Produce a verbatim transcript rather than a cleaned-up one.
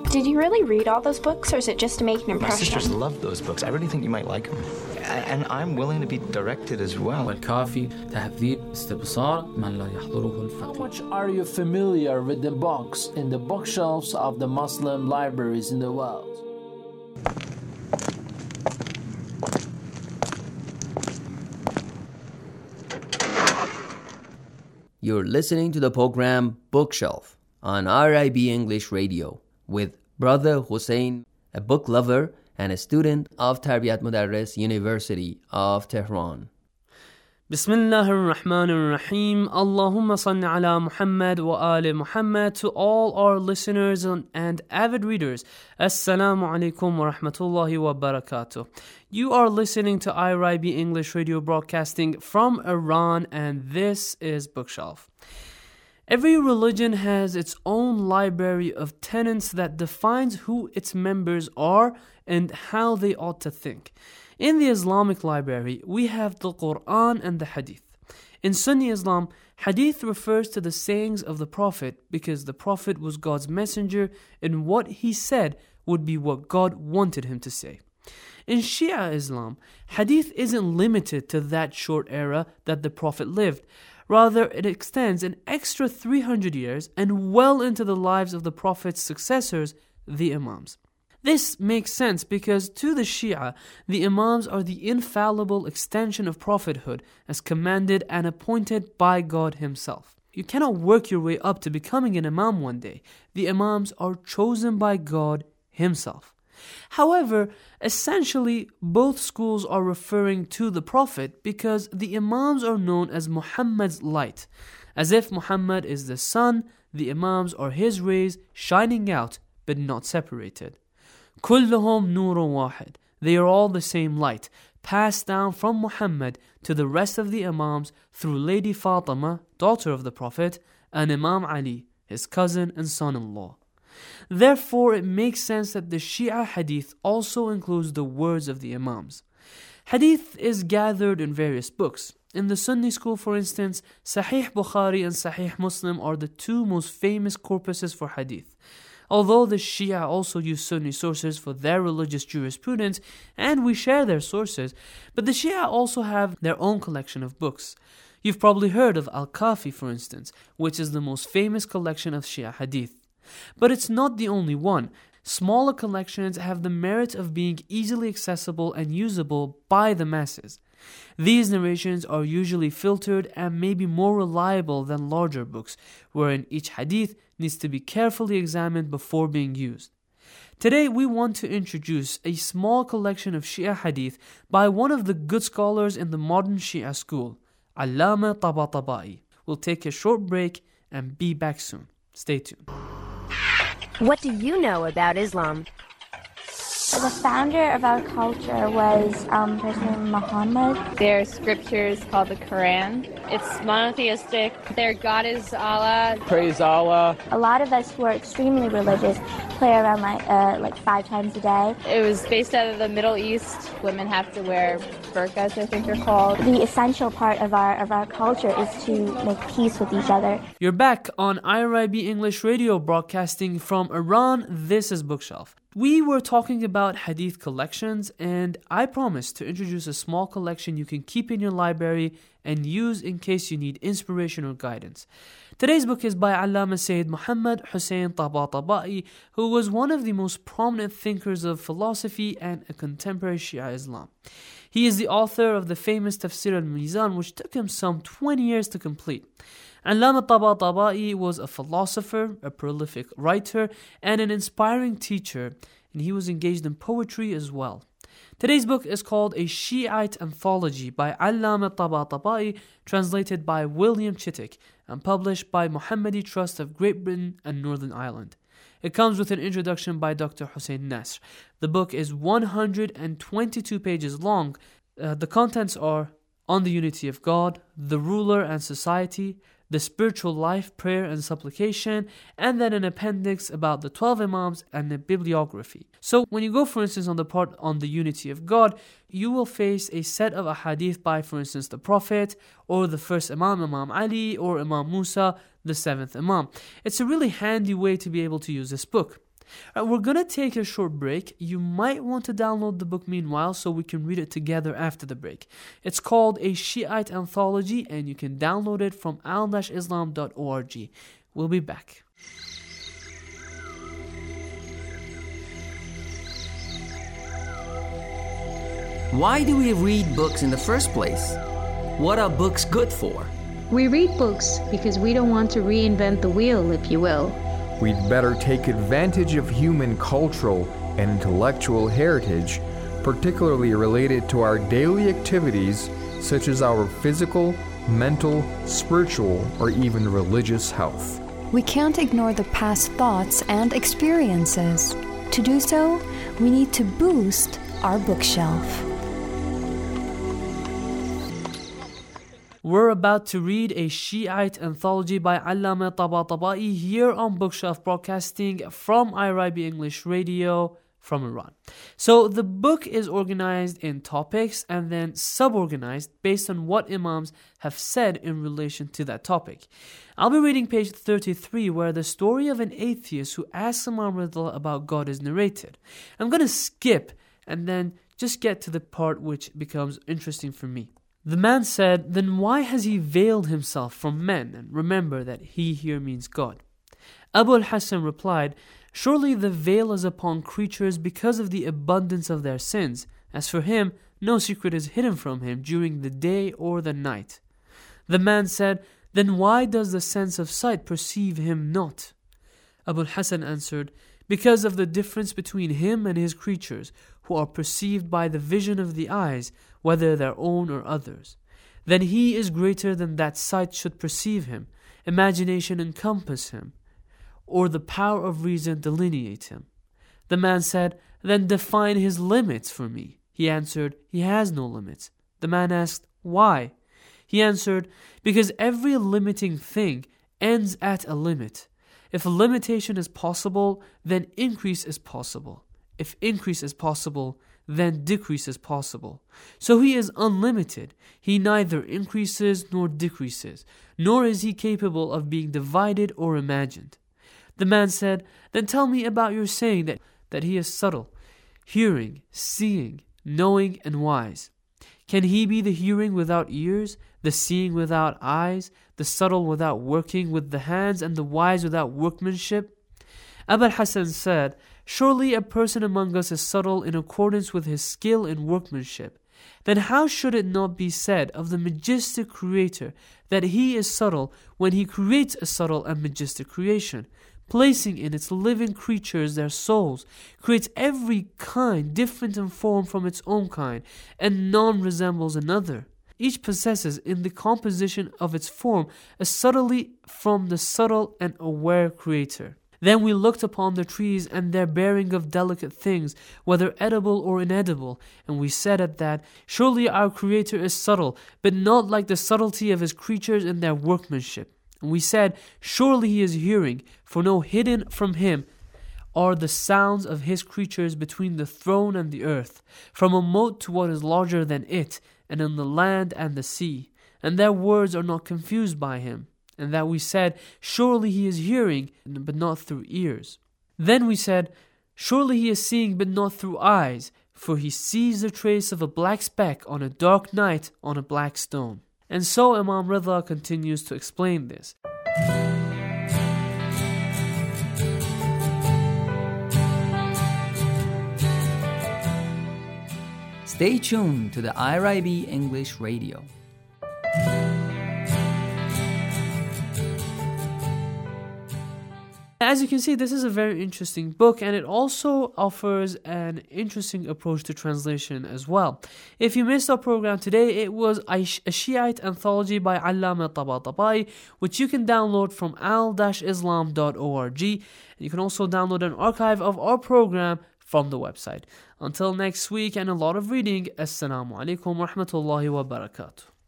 Did you really read all those books, or is it just to make an impression? My sisters love those books. I really think you might like them. And I'm willing to be directed as well. والكافي تهذيب استبصار من لا يحضره How الفقيه. much are you familiar with the books in the bookshelves of the Muslim libraries in the world? You're listening to the program Bookshelf on R I B English Radio with Brother Hussein, a book lover and a student of Tarbiyat Mudarris University of Tehran. Bismillah ar-Rahman ar-Rahim. Allahumma salli ala Muhammad wa ali Muhammad. To all our listeners and, and avid readers, Assalamu alaikum wa rahmatullahi wa barakatuh. You are listening to I R I B English Radio broadcasting from Iran, and this is Bookshelf. Every religion has its own library of tenets that defines who its members are and how they ought to think. In the Islamic library, we have the Quran and the Hadith. In Sunni Islam, Hadith refers to the sayings of the Prophet because the Prophet was God's messenger and what he said would be what God wanted him to say. In Shia Islam, Hadith isn't limited to that short era that the Prophet lived. Rather, it extends an extra three hundred years and well into the lives of the Prophet's successors, the Imams. This makes sense because to the Shia, the Imams are the infallible extension of prophethood as commanded and appointed by God Himself. You cannot work your way up to becoming an Imam one day. The Imams are chosen by God Himself. However, essentially, both schools are referring to the Prophet because the Imams are known as Muhammad's light. As if Muhammad is the sun, the Imams are his rays shining out but not separated. كلهم نور واحد. They are all the same light, passed down from Muhammad to the rest of the Imams through Lady Fatima, daughter of the Prophet, and Imam Ali, his cousin and son-in-law. Therefore, it makes sense that the Shia Hadith also includes the words of the Imams. Hadith is gathered in various books. In the Sunni school, for instance, Sahih Bukhari and Sahih Muslim are the two most famous corpuses for Hadith. Although the Shia also use Sunni sources for their religious jurisprudence, and we share their sources, but the Shia also have their own collection of books. You've probably heard of Al-Kafi, for instance, which is the most famous collection of Shia Hadith. But it's not the only one. Smaller collections have the merit of being easily accessible and usable by the masses. These narrations are usually filtered and may be more reliable than larger books, wherein each hadith needs to be carefully examined before being used. Today we want to introduce a small collection of Shia hadith by one of the good scholars in the modern Shia school, Allama Tabatabai. We'll take a short break and be back soon. Stay tuned. What do you know about Islam? The founder of our culture was um, a person named Muhammad. Their scriptures called the Quran. It's monotheistic. Their God is Allah. Praise Allah. A lot of us who are extremely religious pray around like uh, like five times a day. It was based out of the Middle East. Women have to wear burqas, I think they're called. The essential part of our of our culture is to make peace with each other. You're back on I R I B English Radio broadcasting from Iran. This is Bookshelf. We were talking about hadith collections, and I promised to introduce a small collection you can keep in your library and use in case you need inspiration or guidance. Today's book is by Allama Sayyid Muhammad Hussein Tabatabai, who was one of the most prominent thinkers of philosophy and a contemporary Shia Islam. He is the author of the famous Tafsir al-Mizan, which took him some twenty years to complete. Allama Tabatabai was a philosopher, a prolific writer, and an inspiring teacher, and he was engaged in poetry as well. Today's book is called A Shiite Anthology by Allama Tabatabai, translated by William Chittick, and published by Muhammadi Trust of Great Britain and Northern Ireland. It comes with an introduction by Doctor Hussein Nasr. The book is one hundred twenty-two pages long. Uh, the contents are on the unity of God, the ruler and society, the spiritual life, prayer and supplication, and then an appendix about the twelve Imams and a bibliography. So when you go, for instance, on the part on the unity of God, you will face a set of ahadith by, for instance, the Prophet, or the first Imam, Imam Ali, or Imam Musa, the seventh Imam. It's a really handy way to be able to use this book. All right, we're going to take a short break. You might want to download the book meanwhile so we can read it together after the break. It's called A Shiite Anthology, and you can download it from al dash islam dot org. We'll be back. Why do we read books in the first place? What are books good for? We read books because we don't want to reinvent the wheel, if you will. We'd better take advantage of human cultural and intellectual heritage, particularly related to our daily activities, such as our physical, mental, spiritual, or even religious health. We can't ignore the past thoughts and experiences. To do so, we need to boost our bookshelf. We're about to read a Shiite anthology by Allama Tabatabai here on Bookshelf, broadcasting from I R I B English Radio from Iran. So the book is organized in topics and then sub-organized based on what Imams have said in relation to that topic. I'll be reading page thirty-three, where the story of an atheist who asks Imam Ridha about God is narrated. I'm going to skip and then just get to the part which becomes interesting for me. The man said, "Then why has he veiled himself from men?" And remember that he here means God. Abu al-Hasan replied, "Surely the veil is upon creatures because of the abundance of their sins. As for him, no secret is hidden from him during the day or the night." The man said, "Then why does the sense of sight perceive him not?" Abu al-Hasan answered, "Because of the difference between him and his creatures, who are perceived by the vision of the eyes, whether their own or others. Then he is greater than that sight should perceive him, imagination encompass him, or the power of reason delineate him." The man said, "Then define his limits for me." He answered, "He has no limits." The man asked, "Why?" He answered, "Because every limiting thing ends at a limit. If a limitation is possible, then increase is possible. If increase is possible, then decrease is possible. So he is unlimited. He neither increases nor decreases, nor is he capable of being divided or imagined." The man said, "Then tell me about your saying that, that he is subtle, hearing, seeing, knowing, and wise. Can he be the hearing without ears, the seeing without eyes, the subtle without working with the hands, and the wise without workmanship?" Abu al-Hasan said, "Surely a person among us is subtle in accordance with his skill in workmanship. Then how should it not be said of the majestic Creator that he is subtle when he creates a subtle and majestic creation, placing in its living creatures their souls, creates every kind different in form from its own kind, and none resembles another. Each possesses in the composition of its form a subtlety from the subtle and aware Creator. Then we looked upon the trees and their bearing of delicate things, whether edible or inedible, and we said at that, surely our Creator is subtle, but not like the subtlety of his creatures in their workmanship. And we said, surely he is hearing, for no hidden from him are the sounds of his creatures between the throne and the earth, from a moat to what is larger than it, and in the land and the sea, and their words are not confused by him. And that we said, surely he is hearing, but not through ears. Then we said, surely he is seeing, but not through eyes, for he sees the trace of a black speck on a dark night on a black stone. And so Imam Ridha continues to explain this. Stay tuned to the I R I B English Radio. As you can see, this is a very interesting book, and it also offers an interesting approach to translation as well. If you missed our program today, it was a Shiite anthology by Allama Tabatabai, which you can download from al dash islam dot org. And you can also download an archive of our program from the website. Until next week and a lot of reading, Assalamu alaikum wa rahmatullahi wa barakatuh.